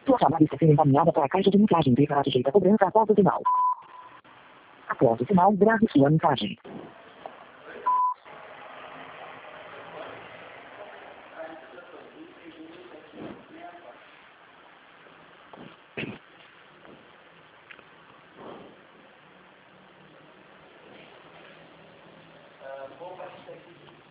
Sua chamada está sendo encaminhada para a caixa de mensagem. Deverá sujeita a cobrança após o sinal. Após o sinal, grave sua mensagem. Vou partir daqui.